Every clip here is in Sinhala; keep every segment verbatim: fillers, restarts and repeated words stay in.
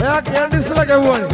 එයා කියන්නේ ඉස්සලා ගැව්වනේ.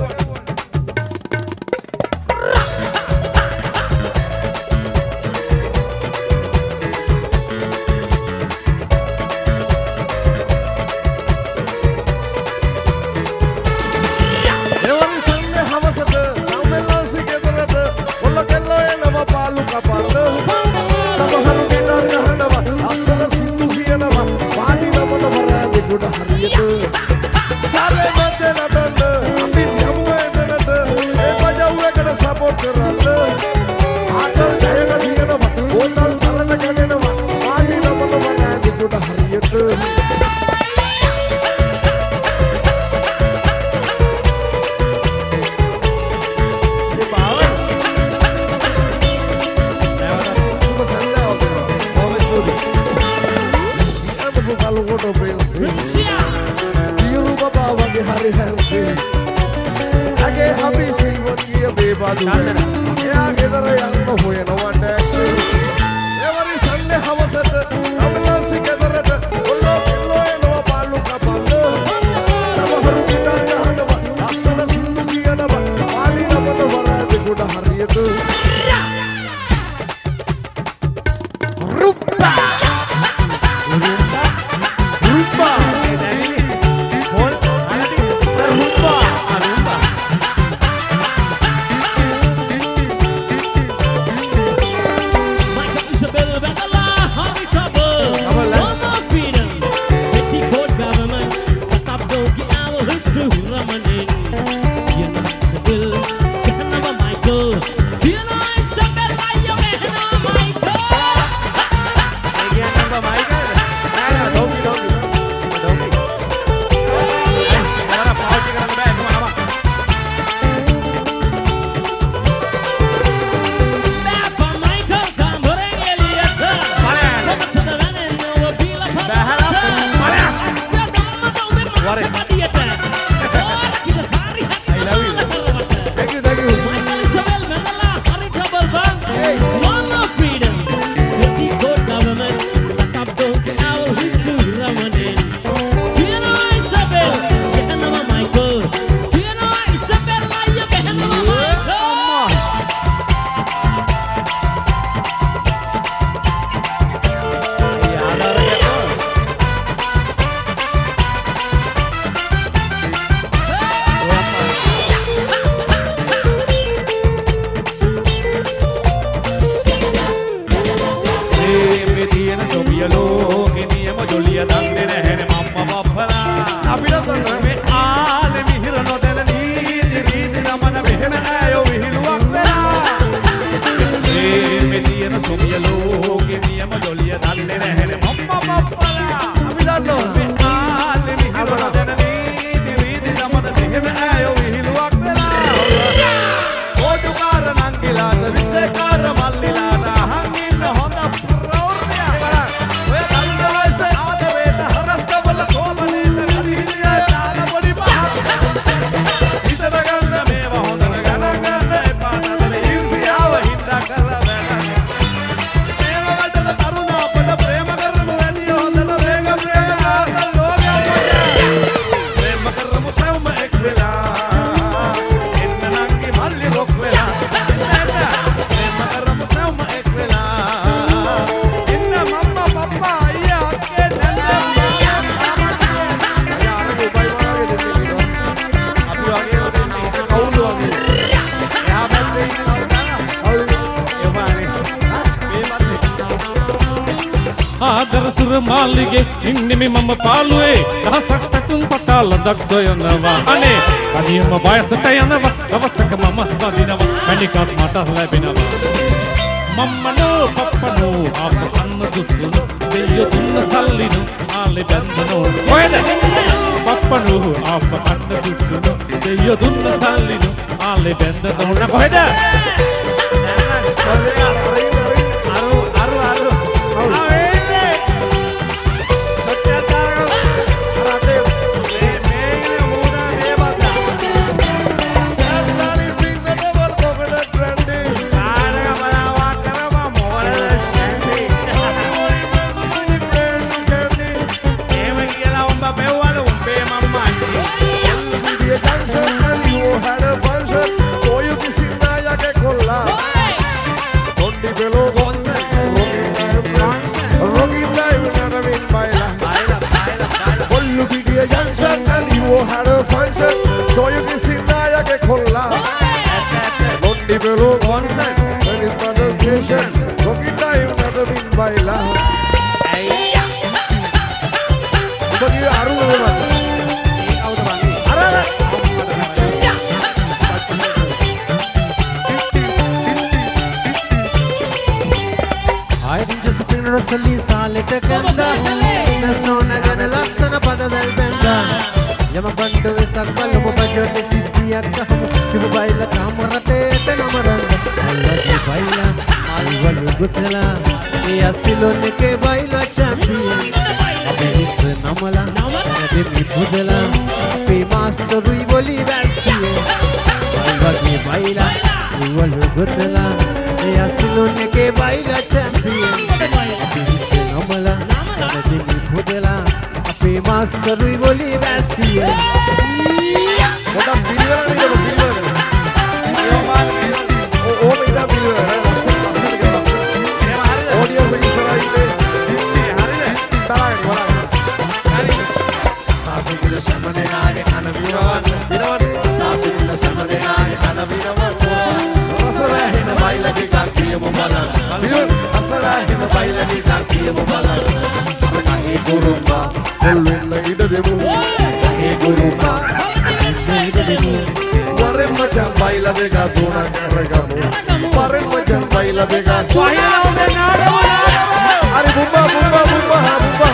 මාලිගේ ඉන්නෙමි මම පාළුවේ දහසක් පැතුම් පතාල දක්ෂ යනවා අනේ කඩියම වයසට යනවා දවසක මම වදිනවා මැණිකක් මට ලැබෙනවා මම්මනෝ පප්පනෝ අප අන්න දුතුන දෙයියෝ දුන්න සල්ලිනු ආලේ බැන්දනෝ කොහෙද පප්පනෝ අප අන්න දුතුන දෙයියෝ දුන්න සල්ලිනු ආලේ බැන්දනෝ කොහෙද අරු අරු අරු අසලි සාලෙට කැන්දා නස්නෝන ගැන ලස්සන පදවැල් බැන්දා යම බණ්ඩ වෙසක් බලම බජොට සිද්ධියක් අහමු කිව බයිල කාමරතේට නමරන්න අල්ලගේ බයිලා අල්වලු ගුතලා ඒ අසිලොන් එකේ බයිලා චැම්පියන් අපේ හිස් නමලා නැදෙමි පුදලා අපේ මාස්ටරුයි බොලි වැස්ටියේ අල්වගේ බයිලා අල්වලු ගුතලා ඒ අසිලොන් එකේ බයිලා චැම්පියන් අපේ හිස් නමලා නැදෙමි පුදලා අපේ මාස්ටරුයි බොලි වැස්ටියේ මොකක් පිළිවෙල නේද පිළිවෙල ඕම ඉඳන් පිළිවෙල ලස්සන ලස්සන කියලා එහෙම හරිද ඔඩියන්ස් එක ඉස්සරහා ඉන්නේ හරිද තරහින් වරක් හරි සාසිකුල සම්මදනාගේ අන විරවන්න විරවන්න සාසිකුල සම්මදනාගේ අන විරවන්න රසවැහෙන බයිලගේ කක්කියමු බලන්න පිළිවෙල රසවැහෙන බයිලගේ කක්කියමු බලන්න කහේ කුරුම්බා පොල් වෙන්න ඉඩ දෙමු කහේ කුරුම්බා Warren macam baila bega tuna karagamu Warren macam baila bega tuna Ari bumba bumba bumba ha bumba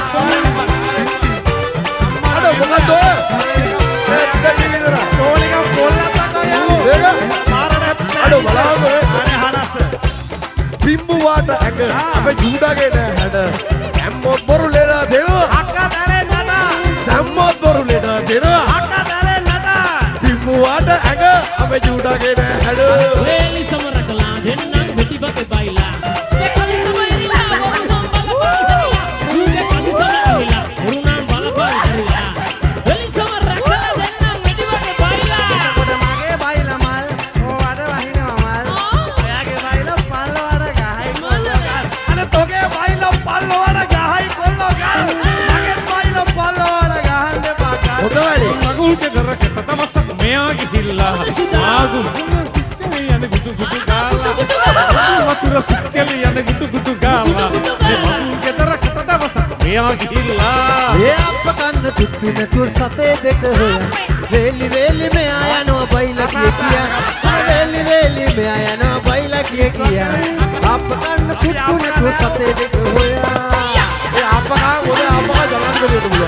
Ada bunga tu Eh tidak ini dah Tony kam bola tak kaya Bega Ada balau tu Ane hanas Bimbu wada agar Apa juda ke dah ada Damot baru leda denu Akka dale nada Damot baru leda denu Akka dale nada Bimbu wada agar Apa juda ke dah ada Weli sama rakala denang beti bate baila Dekali sama irila urunam bala paidariya Juga kali sama irila urunam bala paidariya Weli sama rakala denang beti bate baila Koda mage baila mal o ada wahine mal oyage baila pallo ada gahai kollo gal Ane toge baila pallo wada gahai kollo gal Mage baila pallo wada gahanne pakal Hotawali මගුල් ගෙදර කෙත දවසක් මෙයා ගිහිල්ලා ආගුල් යන ගුටු ගුටු ගාලා වතුර සික්කලි යන ගුටු ගුටු ගාලා මේ මගුල් ගෙදර කෙත දවසක් මෙයා ගිහිල්ලා ඒ අප්ප කන්න තුත්තු නැතුව සතේ දෙක හොයන් වේලි වේලි මෙයා යනවා බයිලා කිය කියා වේලි වේලි මෙයා යනවා බයිලා කිය කියා අප්ප කන්න තුත්තු නැතුව සතේ දෙක හොයන් Eh apakah boleh apakah jangan begitu dulu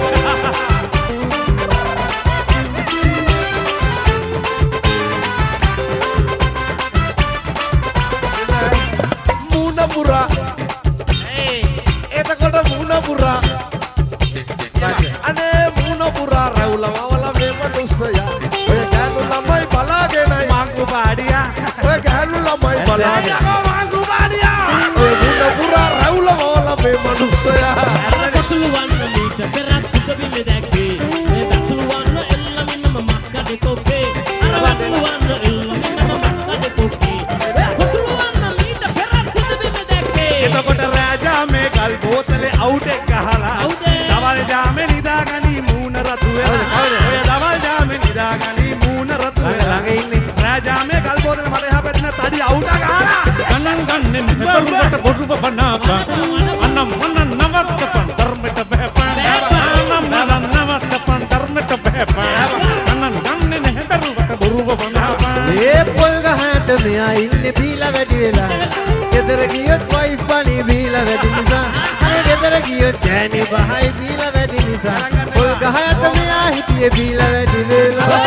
Munapura Eh Eta kota Munapura Ane Munapura Raula wala me manusia Oye galu lamai balage nai Manggu badia Oye galu lamai balage Manggu badia Oye Munapura Raula wala me manusia Dakulu wanna meet perat suda bille dakke Me dakulu wanna ella minna makka de toke Dakulu wanna ella minna makka de toke Dakulu wanna meet perat suda bille dakke එතකොට රාජා මේ ගල් බෝතලේ අවුට් එක ගහලා දවල් ජාමේ නිදාගනි මූණ රතු වෙලා ඔය දවල් ජාමේ නිදාගනි මූණ රතු වෙලා ළඟ ඉන්නේ රාජා මේ ගල් බෝතලේ මට එහා පැත්තේ තඩි අවුට් එක ගහලා ගණන් ගන්නෙ මෙබරුවට බොරුව බනාපා අනම් මන නවත්තපන් ධර්මයට බහැපන් අනම් මන නවත්තපන් ධර්මයට බහැපන් ගණන් ගන්නෙ මෙබරුවට බොරුව බනාපා ඒ පොල් ගහට මෙයා ඉන්නේ බීලා වැඩි වෙලා ගෙදර ගියොත් වයිෆ් පණි බීලා වැඩි නිසා අනේ ගෙදර ගියොත් ගෑණි බහයි බීලා වැඩි නිසා පොල් ගහට මෙයා හිටියේ බීලා වැඩි වෙලා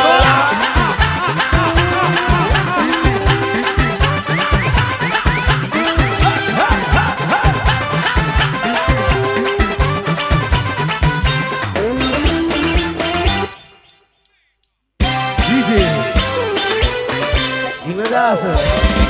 ඉවදාස